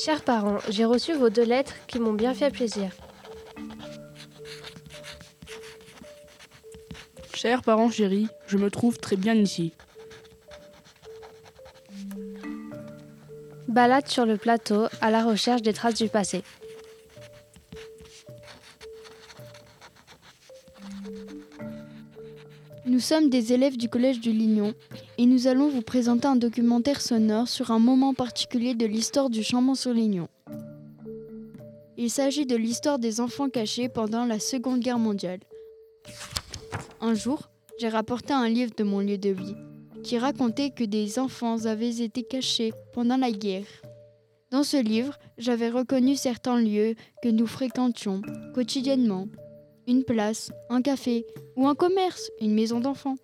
Chers parents, j'ai reçu vos 2 lettres qui m'ont bien fait plaisir. Chers parents chéris, je me trouve très bien ici. Balade sur le plateau à la recherche des traces du passé. Nous sommes des élèves du Collège du Lignon et nous allons vous présenter un documentaire sonore sur un moment particulier de l'histoire du Chambon-sur-Lignon. Il s'agit de l'histoire des enfants cachés pendant la Seconde Guerre mondiale. Un jour, j'ai rapporté un livre de mon lieu de vie qui racontait que des enfants avaient été cachés pendant la guerre. Dans ce livre, j'avais reconnu certains lieux que nous fréquentions quotidiennement. Une place, un café ou un commerce, une maison d'enfants.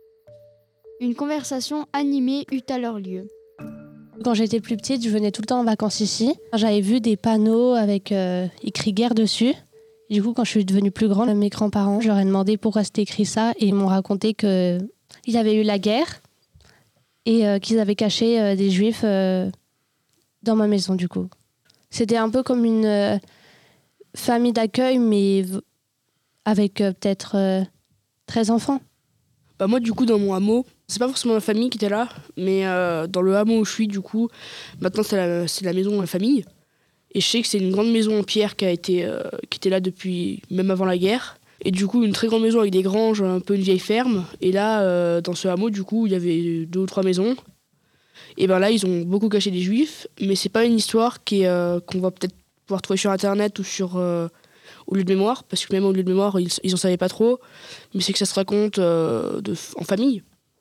Une conversation animée eut alors lieu. Quand j'étais plus petite, je venais tout le temps en vacances ici. J'avais vu des panneaux avec écrit guerre dessus. Et du coup, quand je suis devenue plus grande, mes grands-parents, je leur ai demandé pourquoi c'était écrit ça et ils m'ont raconté qu'il y avait eu la guerre et qu'ils avaient caché des juifs dans ma maison du coup. C'était un peu comme une famille d'accueil mais avec peut-être 13 enfants. Moi du coup dans mon hameau, c'est pas forcément ma famille qui était là, mais dans le hameau où je suis du coup, maintenant c'est la maison de ma famille. Et je sais que c'est une grande maison en pierre qui était là depuis même avant la guerre. Et du coup une très grande maison avec des granges, un peu une vieille ferme. Et là dans ce hameau du coup il y avait 2 ou 3 maisons. Et ben là ils ont beaucoup caché des juifs, mais c'est pas une histoire qu'on va peut-être pouvoir trouver sur internet ou sur au lieu de mémoire, parce que même au lieu de mémoire, ils en savaient pas trop, mais c'est que ça se raconte en famille.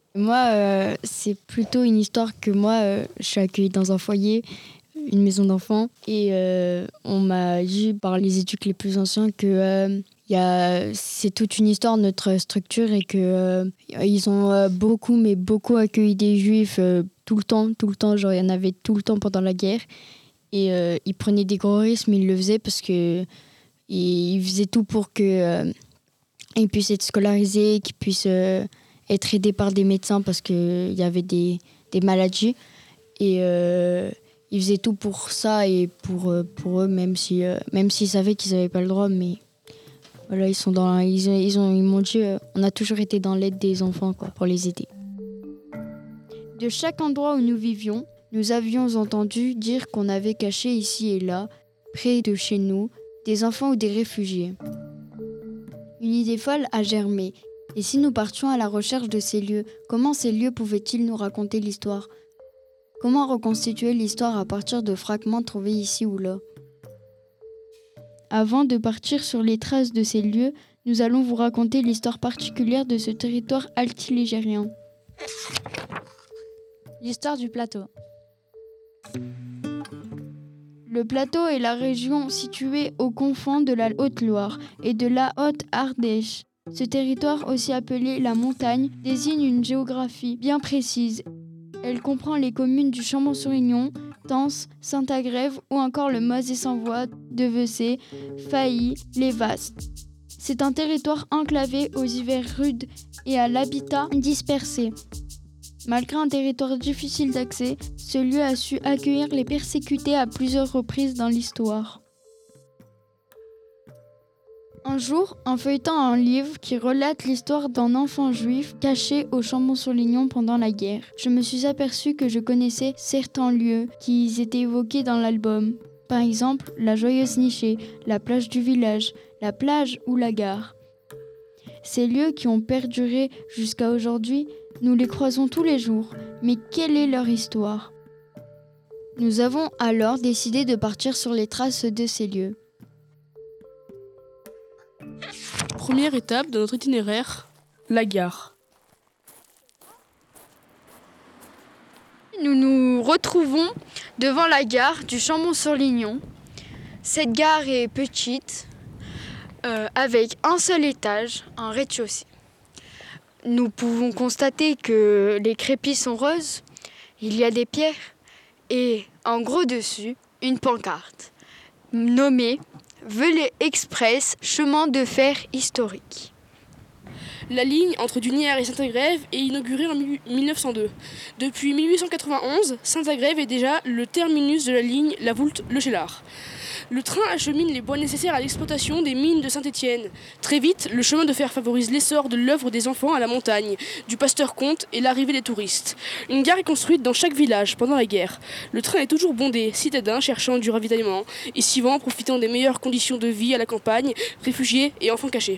Moi, c'est plutôt une histoire que moi, je suis accueillie dans un foyer, une maison d'enfants, et on m'a dit par les éduques les plus anciens que c'est toute une histoire de notre structure et que ils ont beaucoup accueilli des juifs tout le temps, genre il y en avait tout le temps pendant la guerre, et ils prenaient des gros risques, mais ils le faisaient parce que ils faisaient tout pour qu'ils puissent être scolarisés, qu'ils puissent être aidés par des médecins parce qu'il y avait des maladies. Et ils faisaient tout pour ça et pour eux, même s'ils savaient qu'ils n'avaient pas le droit. Mais voilà, ils m'ont dit on a toujours été dans l'aide des enfants quoi, pour les aider. De chaque endroit où nous vivions, nous avions entendu dire qu'on avait caché ici et là, près de chez nous, des enfants ou des réfugiés. Une idée folle a germé. Et si nous partions à la recherche de ces lieux, comment ces lieux pouvaient-ils nous raconter l'histoire ? Comment reconstituer l'histoire à partir de fragments trouvés ici ou là ? Avant de partir sur les traces de ces lieux, nous allons vous raconter l'histoire particulière de ce territoire altiligérien. L'histoire du plateau. Le plateau est la région située aux confins de la Haute-Loire et de la Haute-Ardèche. Ce territoire, aussi appelé la montagne, désigne une géographie bien précise. Elle comprend les communes du Chambon-sur-Lignon, Tence, Saint-Agrève ou encore le Mazet-Savoie, Devecey, Failly, Les Vastes. C'est un territoire enclavé aux hivers rudes et à l'habitat dispersé. Malgré un territoire difficile d'accès, ce lieu a su accueillir les persécutés à plusieurs reprises dans l'histoire. Un jour, en feuilletant un livre qui relate l'histoire d'un enfant juif caché au Chambon-sur-Lignon pendant la guerre, je me suis aperçu que je connaissais certains lieux qui étaient évoqués dans l'album. Par exemple, la Joyeuse Nichée, la plage du village, la plage ou la gare. Ces lieux qui ont perduré jusqu'à aujourd'hui, nous les croisons tous les jours, mais quelle est leur histoire ? Nous avons alors décidé de partir sur les traces de ces lieux. Première étape de notre itinéraire, la gare. Nous nous retrouvons devant la gare du Chambon-sur-Lignon. Cette gare est petite, avec un seul étage, un rez-de-chaussée. Nous pouvons constater que les crépis sont roses, il y a des pierres et en gros dessus, une pancarte nommée « Velay Express, chemin de fer historique ». La ligne entre Dunières et Saint-Agrève est inaugurée en 1902. Depuis 1891, Saint-Agrève est déjà le terminus de la ligne La Voulte-Le Cheylard. Le train achemine les bois nécessaires à l'exploitation des mines de Saint-Étienne. Très vite, le chemin de fer favorise l'essor de l'œuvre des enfants à la montagne, du pasteur-comte et l'arrivée des touristes. Une gare est construite dans chaque village pendant la guerre. Le train est toujours bondé, citadins cherchant du ravitaillement, et suivants profitant des meilleures conditions de vie à la campagne, réfugiés et enfants cachés.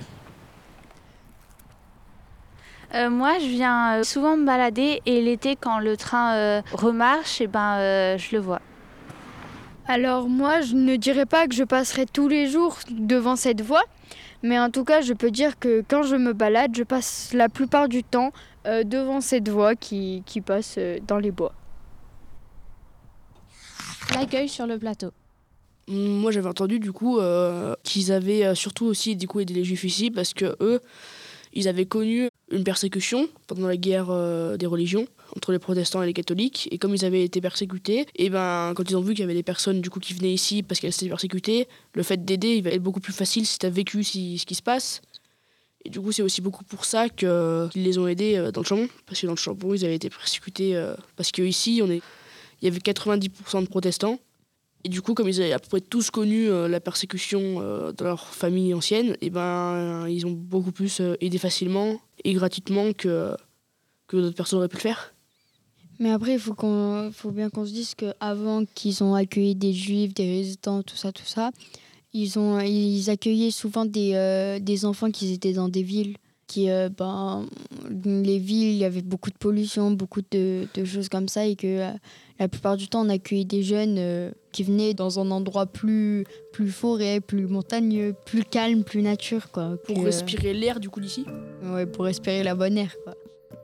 Moi, je viens souvent me balader et l'été, quand le train remarche, je le vois. Alors moi, je ne dirais pas que je passerai tous les jours devant cette voie, mais en tout cas, je peux dire que quand je me balade, je passe la plupart du temps devant cette voie qui passe dans les bois. L'accueil sur le plateau. Moi, j'avais entendu du coup qu'ils avaient surtout aussi du coup aidé les Juifs ici parce que eux, ils avaient connu une persécution pendant la guerre des religions entre les protestants et les catholiques. Et comme ils avaient été persécutés, et quand ils ont vu qu'il y avait des personnes du coup qui venaient ici parce qu'elles étaient persécutées, le fait d'aider, il va être beaucoup plus facile si tu as vécu ce qui se passe. Et du coup, c'est aussi beaucoup pour ça qu'ils les ont aidés dans le Chambon. Parce que dans le Chambon, ils avaient été persécutés parce qu'ici, il y avait 90% de protestants. Et du coup, comme ils avaient à peu près tous connu la persécution dans leur famille ancienne, ils ont beaucoup plus aidé facilement et gratuitement que d'autres personnes auraient pu le faire. Mais après, il faut bien qu'on se dise qu'avant qu'ils ont accueilli des juifs, des résistants, tout ça, ils accueillaient souvent des enfants qui étaient dans des villes. Les villes, il y avait beaucoup de pollution, beaucoup de choses comme ça, et que la plupart du temps, on accueillait des jeunes qui venaient dans un endroit plus forêt, plus montagneux, plus calme, plus nature, quoi. Pour respirer l'air du coup d'ici. Ouais, pour respirer la bonne air, quoi.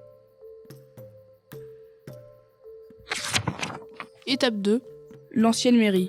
Étape 2, l'ancienne mairie.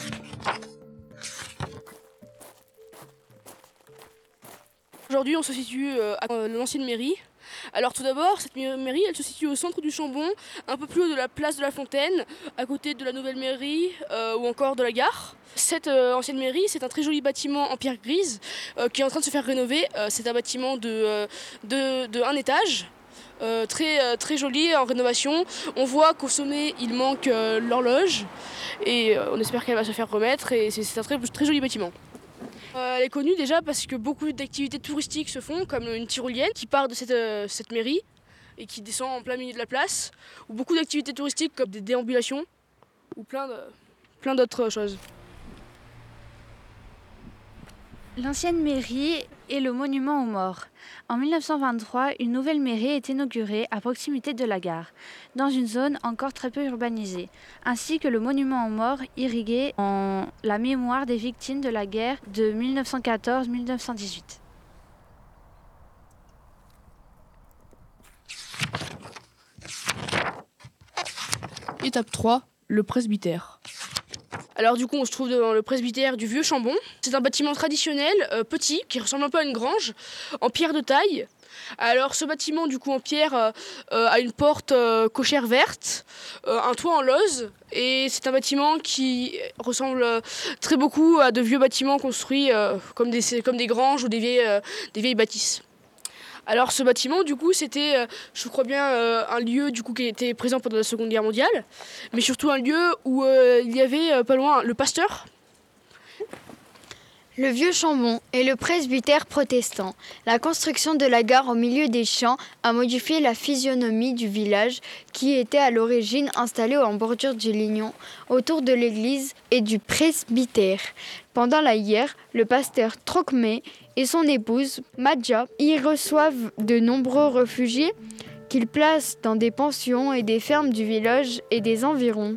Aujourd'hui, on se situe à l'ancienne mairie. Alors tout d'abord, cette mairie, elle se situe au centre du Chambon, un peu plus haut de la place de la Fontaine, à côté de la nouvelle mairie ou encore de la gare. Cette ancienne mairie, c'est un très joli bâtiment en pierre grise qui est en train de se faire rénover. C'est un bâtiment de un étage. Très joli en rénovation. On voit qu'au sommet il manque l'horloge et on espère qu'elle va se faire remettre et c'est un très joli bâtiment. Elle est connue déjà parce que beaucoup d'activités touristiques se font, comme une tyrolienne qui part de cette mairie et qui descend en plein milieu de la place, ou beaucoup d'activités touristiques comme des déambulations ou plein d'autres choses. L'ancienne mairie est le monument aux morts. En 1923, une nouvelle mairie est inaugurée à proximité de la gare, dans une zone encore très peu urbanisée, ainsi que le monument aux morts irrigué en la mémoire des victimes de la guerre de 1914-1918. Étape 3, le presbytère. Alors du coup, on se trouve devant le presbytère du Vieux Chambon. C'est un bâtiment traditionnel, petit, qui ressemble un peu à une grange, en pierre de taille. Alors ce bâtiment du coup en pierre a une porte cochère verte, un toit en lauze, et c'est un bâtiment qui ressemble très beaucoup à de vieux bâtiments construits comme des granges ou des vieilles bâtisses. Alors ce bâtiment du coup c'était je crois bien un lieu du coup qui était présent pendant la Seconde Guerre mondiale, mais surtout un lieu où il y avait pas loin le pasteur. Le Vieux Chambon est le presbytère protestant. La construction de la gare au milieu des champs a modifié la physionomie du village qui était à l'origine installé en bordure du Lignon, autour de l'église et du presbytère. Pendant la guerre, le pasteur Trocmé et son épouse, Madja, y reçoivent de nombreux réfugiés qu'ils placent dans des pensions et des fermes du village et des environs.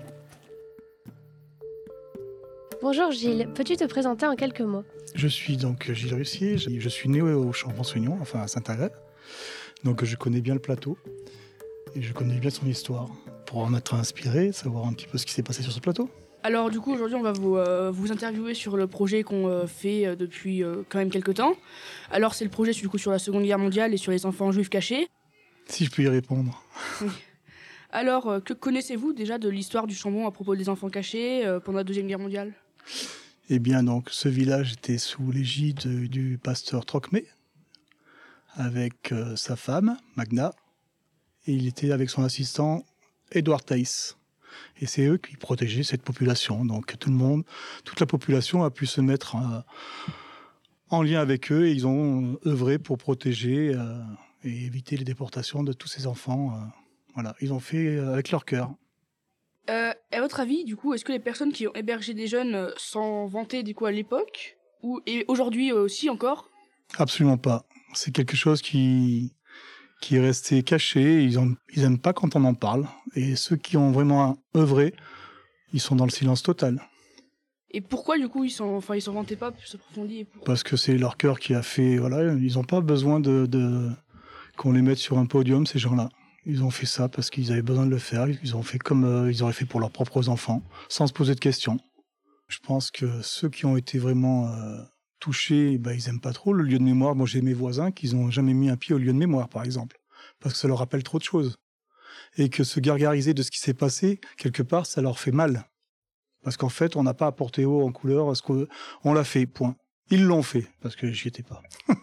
Bonjour Gilles, peux-tu te présenter en quelques mots? Je suis donc Gilles Russier, je suis né au Chambon-Soignon, enfin à Saint-Agrève. Donc je connais bien le plateau et je connais bien son histoire pour en être inspiré, savoir un petit peu ce qui s'est passé sur ce plateau. Alors du coup aujourd'hui on va vous interviewer sur le projet qu'on fait depuis quand même quelques temps. Alors c'est le projet du coup sur la Seconde Guerre mondiale et sur les enfants juifs cachés. Si je peux y répondre. Oui. Alors que connaissez-vous déjà de l'histoire du Chambon à propos des enfants cachés pendant la Deuxième Guerre mondiale? Eh bien donc ce village était sous l'égide du pasteur Trocmé, avec sa femme, Magna, et il était avec son assistant, Edward Theiss. Et c'est eux qui protégeaient cette population. Donc toute la population a pu se mettre en lien avec eux et ils ont œuvré pour protéger et éviter les déportations de tous ces enfants. Voilà, ils ont fait avec leur cœur. À votre avis, du coup, est-ce que les personnes qui ont hébergé des jeunes s'en vantaient du coup à l'époque et aujourd'hui aussi encore? Absolument pas. C'est quelque chose qui est resté caché. Ils aiment pas quand on en parle. Et ceux qui ont vraiment œuvré, ils sont dans le silence total. Et pourquoi du coup ils s'en vantaient pas plus approfondi? Parce que c'est leur cœur qui a fait. Voilà, ils n'ont pas besoin qu'on les mette sur un podium, ces gens-là. Ils ont fait ça parce qu'ils avaient besoin de le faire. Ils ont fait comme ils auraient fait pour leurs propres enfants, sans se poser de questions. Je pense que ceux qui ont été vraiment touchés, ils aiment pas trop le lieu de mémoire. Moi, j'ai mes voisins qui n'ont jamais mis un pied au lieu de mémoire, par exemple, parce que ça leur rappelle trop de choses. Et que se gargariser de ce qui s'est passé, quelque part, ça leur fait mal. Parce qu'en fait, on n'a pas apporté haut en couleur ce qu'on l'a fait, point. Ils l'ont fait, parce que j'y étais pas.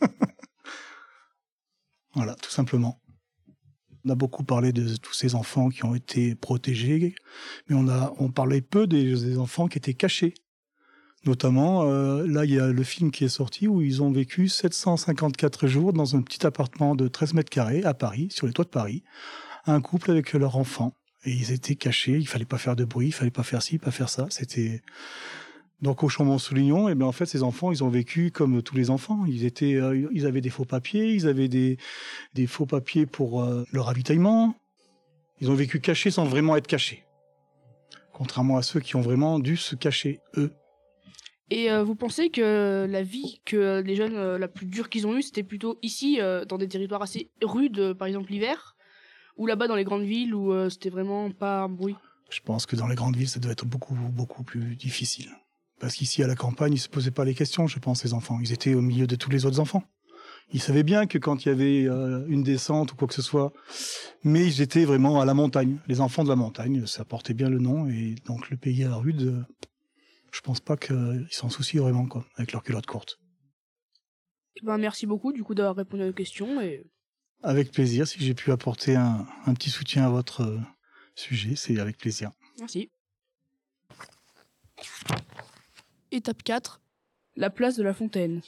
Voilà, tout simplement. On a beaucoup parlé de tous ces enfants qui ont été protégés, mais on parlait peu des enfants qui étaient cachés. Notamment, là, il y a le film qui est sorti où ils ont vécu 754 jours dans un petit appartement de 13 mètres carrés à Paris, sur les toits de Paris, un couple avec leur enfant. Et ils étaient cachés, il fallait pas faire de bruit, il fallait pas faire ci, pas faire ça. C'était donc au Chambon-Soulignon. Et bien en fait, ces enfants, ils ont vécu comme tous les enfants. Ils avaient des faux papiers, ils avaient des faux papiers pour le ravitaillement. Ils ont vécu cachés sans vraiment être cachés. Contrairement à ceux qui ont vraiment dû se cacher eux. Et vous pensez que la vie que les jeunes la plus dure qu'ils ont eue, c'était plutôt ici, dans des territoires assez rudes, par exemple l'hiver, ou là-bas dans les grandes villes où c'était vraiment pas un bruit? Je pense que dans les grandes villes, ça doit être beaucoup, beaucoup plus difficile. Parce qu'ici, à la campagne, ils se posaient pas les questions, je pense, les enfants. Ils étaient au milieu de tous les autres enfants. Ils savaient bien que quand il y avait une descente ou quoi que ce soit, mais ils étaient vraiment à la montagne. Les enfants de la montagne, ça portait bien le nom. Et donc le pays rude, je pense pas qu'ils s'en soucient vraiment, quoi, avec leurs culottes courtes. Merci beaucoup du coup d'avoir répondu à nos questions. Avec plaisir, si j'ai pu apporter un petit soutien à votre sujet, c'est avec plaisir. Merci. Étape 4, la place de la Fontaine.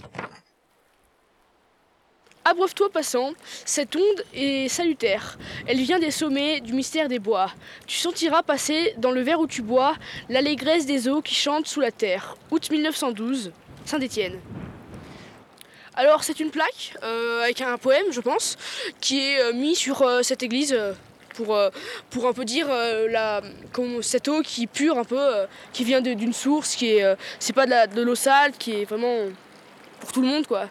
Abreuve-toi passant, cette onde est salutaire. Elle vient des sommets du mystère des bois. Tu sentiras passer dans le verre où tu bois l'allégresse des eaux qui chantent sous la terre. Août 1912, Saint-Étienne. Alors c'est une plaque avec un poème, je pense, qui est mis sur cette église pour un peu dire cette eau qui est pure un peu, qui vient d'une source, qui est c'est pas de l'eau sale, qui est vraiment pour tout le monde quoi.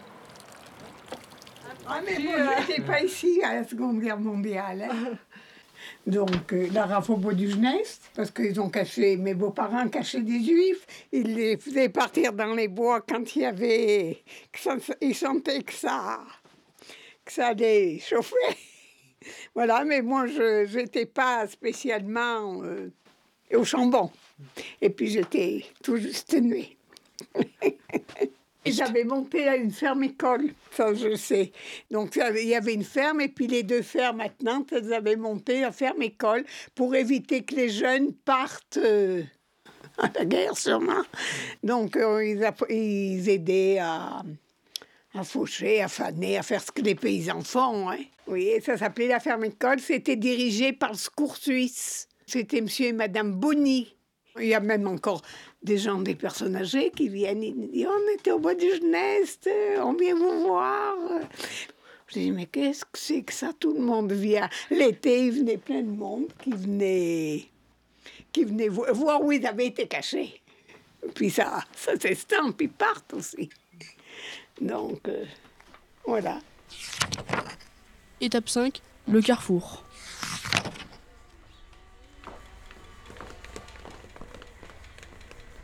Ah mais moi j'étais pas ici à la Seconde Guerre mondiale. Hein. Donc la rafle au bois du Genest, parce qu'ils ont caché, mes beaux-parents cachaient des juifs, ils les faisaient partir dans les bois quand il y avait, ils sentaient que ça allait chauffer. Voilà, mais moi je n'étais pas spécialement au Chambon. Et puis j'étais tout juste née. J'avais monté à une ferme-école, ça je sais. Donc il y avait une ferme et puis les deux fermes maintenant, elles avaient monté la ferme-école pour éviter que les jeunes partent à la guerre sûrement. Donc ils aidaient à faucher, à faner, à faire ce que les paysans font. Hein. Oui, et ça s'appelait la ferme-école, c'était dirigé par le Secours suisse. C'était monsieur et madame Bonny. Il y a même encore des gens, des personnes âgées qui viennent, ils disent « On était au bois du Genest, on vient vous voir ». Je dis « Mais qu'est-ce que c'est que ça ?» Tout le monde vient. L'été, il venait plein de monde qui venait voir où ils avaient été cachés. Puis ça s'estampe, ils partent aussi. Donc, voilà. Étape 5, le carrefour.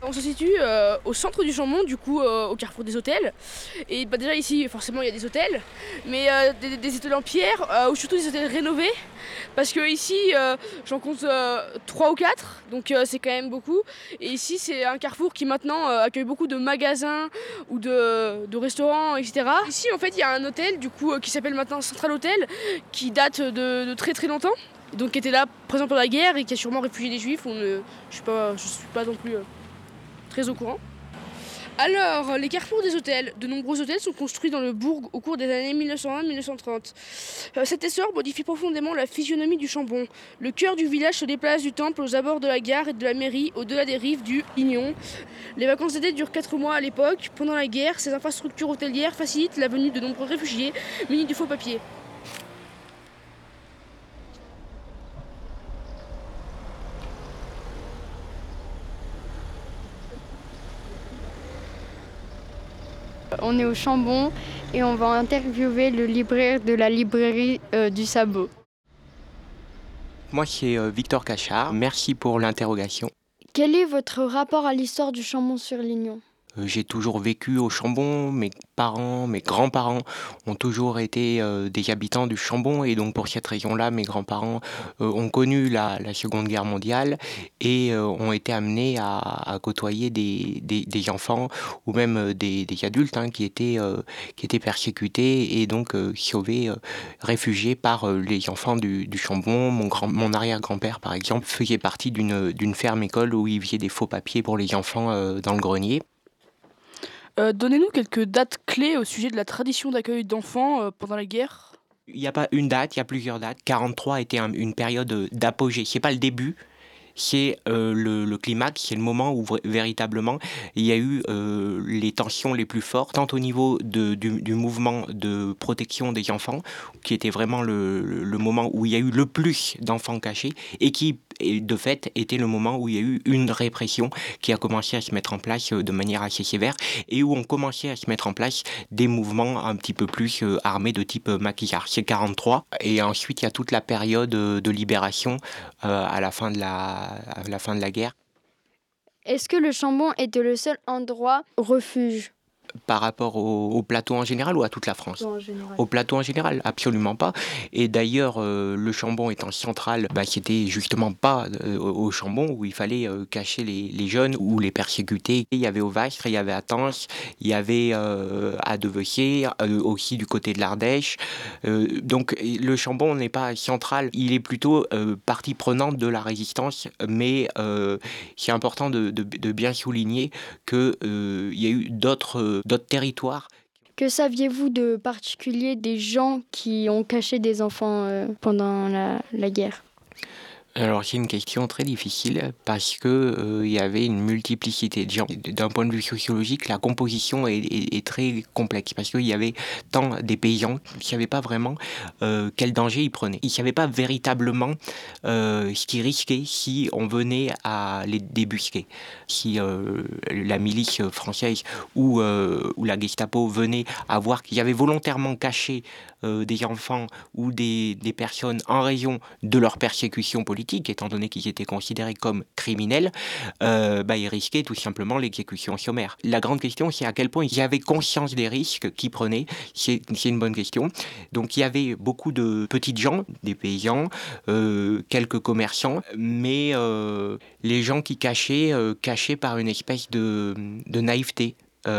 On se situe au centre du Chambon, du coup au carrefour des hôtels. Et déjà ici, forcément, il y a des hôtels, mais des hôtels en pierre, ou surtout des hôtels rénovés. Parce que ici, j'en compte 3 ou 4, donc c'est quand même beaucoup. Et ici, c'est un carrefour qui maintenant accueille beaucoup de magasins ou de restaurants, etc. Ici, en fait, il y a un hôtel, du coup, qui s'appelle maintenant Central Hotel, qui date de très très longtemps. Donc qui était là, présent pendant la guerre et qui a sûrement réfugié des Juifs. Je suis pas non plus très au courant. Alors, les carrefours des hôtels. De nombreux hôtels sont construits dans le bourg au cours des années 1920-1930. Cet essor modifie profondément la physionomie du Chambon. Le cœur du village se déplace du temple aux abords de la gare et de la mairie, au-delà des rives du Lignon. Les vacances d'été durent 4 mois à l'époque. Pendant la guerre, ces infrastructures hôtelières facilitent la venue de nombreux réfugiés munis de faux papiers. On est au Chambon et on va interviewer le libraire de la librairie du Sabot. Moi, c'est Victor Cachard. Merci pour l'interrogation. Quel est votre rapport à l'histoire du Chambon-sur-Lignon ? J'ai toujours vécu au Chambon, mes parents, mes grands-parents ont toujours été des habitants du Chambon et donc pour cette raison-là, mes grands-parents ont connu la Seconde Guerre mondiale et ont été amenés à côtoyer des enfants ou même des adultes qui étaient persécutés et donc sauvés, réfugiés par les enfants du Chambon. Mon arrière-grand-père, par exemple, faisait partie d'une ferme-école où il faisait des faux papiers pour les enfants dans le grenier. Donnez-nous quelques dates clés au sujet de la tradition d'accueil d'enfants pendant la guerre. Il n'y a pas une date, il y a plusieurs dates. 43 était une période d'apogée. C'est pas le début, c'est le climax, c'est le moment où véritablement il y a eu les tensions les plus fortes, tant au niveau du mouvement de protection des enfants, qui était vraiment le moment où il y a eu le plus d'enfants cachés, et qui, de fait, était le moment où il y a eu une répression qui a commencé à se mettre en place de manière assez sévère, et où on commençait à se mettre en place des mouvements un petit peu plus armés de type maquillage. C'est 43, et ensuite il y a toute la période de libération à la fin de la guerre. Est-ce que le Chambon était le seul endroit refuge ? Par rapport au plateau en général ou à toute la France ? Au plateau en général, absolument pas. Et d'ailleurs, le Chambon étant central, c'était justement pas au Chambon où il fallait cacher les jeunes ou les persécuter. Il y avait au Vastre, il y avait à Tence, il y avait à Devecier, aussi du côté de l'Ardèche. Donc le Chambon n'est pas central, il est plutôt partie prenante de la résistance, mais c'est important de bien souligner qu'il y a eu d'autres territoires. Que saviez-vous de particulier des gens qui ont caché des enfants pendant la guerre ? Alors c'est une question très difficile parce que il y avait une multiplicité de gens. D'un point de vue sociologique, la composition est très complexe parce qu'il y avait tant des paysans qui ne savaient pas vraiment quel danger ils prenaient. Ils ne savaient pas véritablement ce qu'ils risquaient si on venait à les débusquer. Si la milice française ou la Gestapo venait à voir qu'ils avaient volontairement caché des enfants ou des personnes en raison de leur persécution politique, étant donné qu'ils étaient considérés comme criminels, ils risquaient tout simplement l'exécution sommaire. La grande question, c'est à quel point ils avaient conscience des risques qu'ils prenaient. C'est une bonne question. Donc il y avait beaucoup de petites gens, des paysans, quelques commerçants, mais les gens qui cachaient par une espèce de naïveté.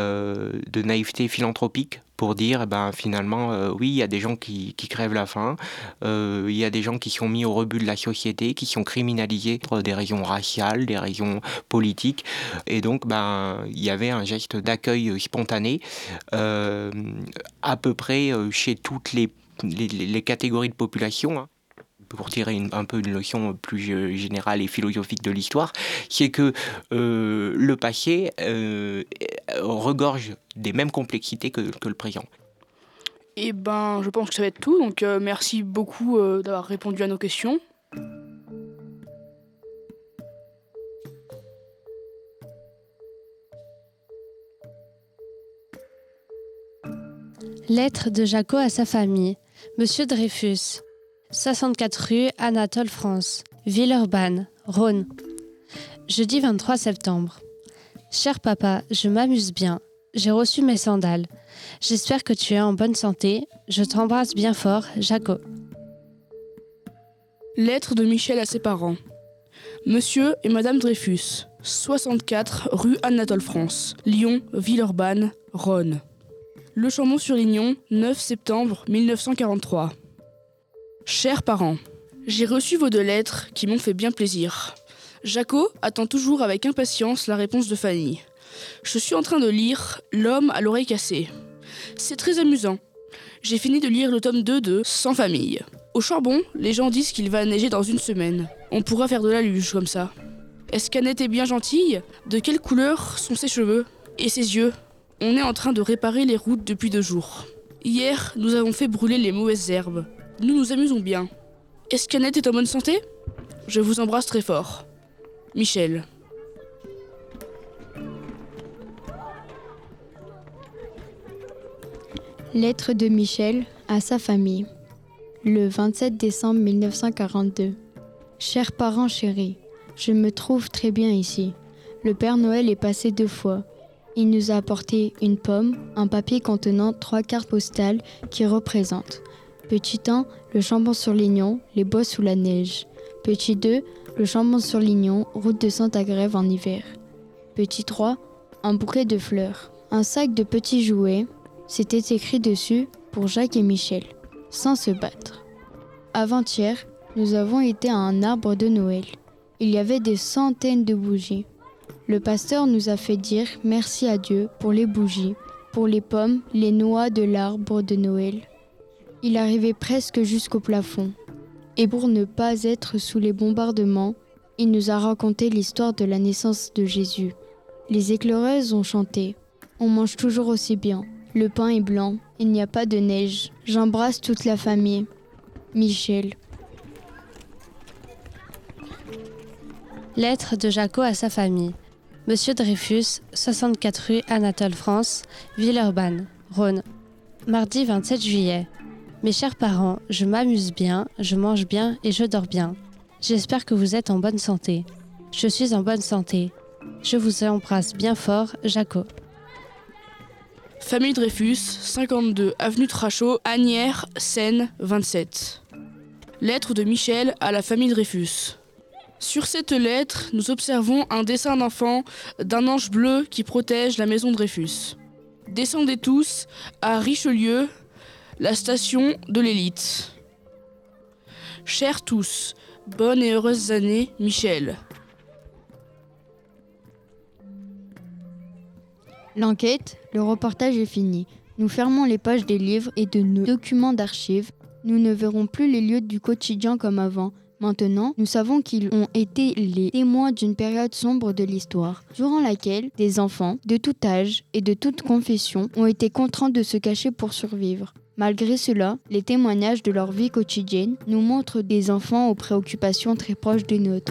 De naïveté philanthropique pour dire finalement oui, il y a des gens qui crèvent la faim, il y a des gens qui sont mis au rebut de la société, qui sont criminalisés pour des raisons raciales, des raisons politiques, et donc il y avait un geste d'accueil spontané à peu près chez toutes les catégories de population, pour tirer un peu une leçon plus générale et philosophique de l'histoire, c'est que le passé regorge des mêmes complexités que le présent. Et je pense que ça va être tout, donc merci beaucoup d'avoir répondu à nos questions. Lettre de Jaco à sa famille. Monsieur Dreyfus, 64 rue Anatole France, Villeurbanne, Rhône. Jeudi 23 septembre. Cher papa, je m'amuse bien. J'ai reçu mes sandales. J'espère que tu es en bonne santé. Je t'embrasse bien fort, Jaco. Lettre de Michel à ses parents. Monsieur et Madame Dreyfus, 64 rue Anatole France, Lyon, Villeurbanne, Rhône. Le Chambon-sur-Lignon, 9 septembre 1943. Chers parents, j'ai reçu vos 2 lettres qui m'ont fait bien plaisir. Jaco attend toujours avec impatience la réponse de Fanny. Je suis en train de lire L'homme à l'oreille cassée. C'est très amusant. J'ai fini de lire le tome 2 de Sans famille. Au Charbon, les gens disent qu'il va neiger dans 1 semaine. On pourra faire de la luge comme ça. Est-ce qu'Annette est bien gentille ? De quelle couleur sont ses cheveux ? Et ses yeux ? On est en train de réparer les routes depuis 2 jours. Hier, nous avons fait brûler les mauvaises herbes. Nous nous amusons bien. Est-ce qu'Annette est en bonne santé ? Je vous embrasse très fort. Michel. Lettre de Michel à sa famille. Le 27 décembre 1942. Chers parents chéris, je me trouve très bien ici. Le Père Noël est passé 2 fois. Il nous a apporté une pomme, un papier contenant 3 cartes postales qui représentent Petit 1, le Chambon-sur-Lignon, les bois sous la neige. Petit 2, le Chambon-sur-Lignon, route de Saint-Agrève en hiver. Petit 3, un bouquet de fleurs. Un sac de petits jouets. C'était écrit dessus pour Jacques et Michel, sans se battre. Avant-hier, nous avons été à un arbre de Noël. Il y avait des centaines de bougies. Le pasteur nous a fait dire merci à Dieu pour les bougies, pour les pommes, les noix de l'arbre de Noël. Il arrivait presque jusqu'au plafond. Et pour ne pas être sous les bombardements, il nous a raconté l'histoire de la naissance de Jésus. Les éclaireuses ont chanté. On mange toujours aussi bien. Le pain est blanc. Il n'y a pas de neige. J'embrasse toute la famille. Michel. Lettre de Jaco à sa famille. Monsieur Dreyfus, 64 rue Anatole France, Villeurbanne, Rhône. Mardi 27 juillet. Mes chers parents, je m'amuse bien, je mange bien et je dors bien. J'espère que vous êtes en bonne santé. Je suis en bonne santé. Je vous embrasse bien fort, Jaco. Famille Dreyfus, 52 avenue Trachot, Asnières, Seine, 27. Lettre de Michel à la famille Dreyfus. Sur cette lettre, nous observons un dessin d'enfant d'un ange bleu qui protège la maison Dreyfus. Descendez tous à Richelieu, la station de l'élite. Chers tous, bonnes et heureuses années, Michel. L'enquête, le reportage est fini. Nous fermons les pages des livres et de nos documents d'archives. Nous ne verrons plus les lieux du quotidien comme avant. Maintenant, nous savons qu'ils ont été les témoins d'une période sombre de l'histoire, durant laquelle des enfants de tout âge et de toute confession ont été contraints de se cacher pour survivre. Malgré cela, les témoignages de leur vie quotidienne nous montrent des enfants aux préoccupations très proches des nôtres.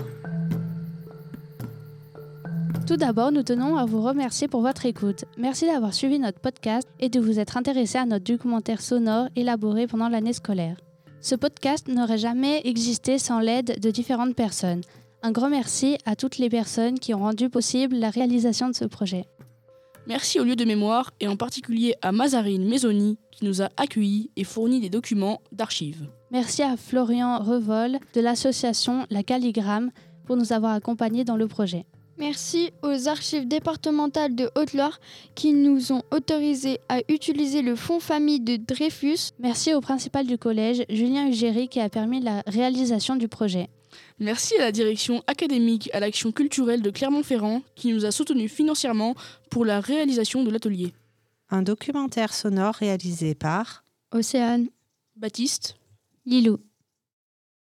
Tout d'abord, nous tenons à vous remercier pour votre écoute. Merci d'avoir suivi notre podcast et de vous être intéressé à notre documentaire sonore élaboré pendant l'année scolaire. Ce podcast n'aurait jamais existé sans l'aide de différentes personnes. Un grand merci à toutes les personnes qui ont rendu possible la réalisation de ce projet. Merci au lieu de mémoire et en particulier à Mazarine Maisoni qui nous a accueillis et fourni des documents d'archives. Merci à Florian Revol de l'association La Calligramme pour nous avoir accompagnés dans le projet. Merci aux archives départementales de Haute-Loire qui nous ont autorisé à utiliser le fonds famille de Dreyfus. Merci au principal du collège, Julien Ugéry, qui a permis la réalisation du projet. Merci à la direction académique à l'action culturelle de Clermont-Ferrand qui nous a soutenus financièrement pour la réalisation de l'atelier. Un documentaire sonore réalisé par Océane, Baptiste, Lilou.